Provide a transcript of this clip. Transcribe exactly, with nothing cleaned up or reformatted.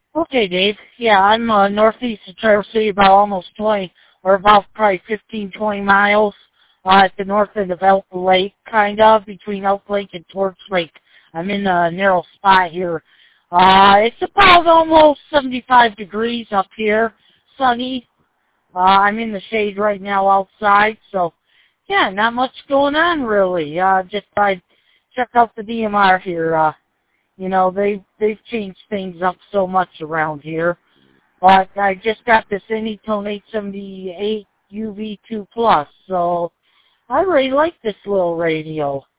Okay, Dave. Yeah, I'm uh, northeast of Traverse City, about almost twenty, or about probably fifteen, twenty miles uh, at the north end of Elk Lake, kind of, between Elk Lake and Torch Lake. I'm in a narrow spot here. Uh, it's about almost seventy-five degrees up here, sunny. Uh, I'm in the shade right now outside, so yeah, not much going on really. Uh, just I check out the D M R here. Uh, you know, they've they've changed things up so much around here. But I just got this Anytone eight seventy-eight U V two Plus, so I really like this little radio.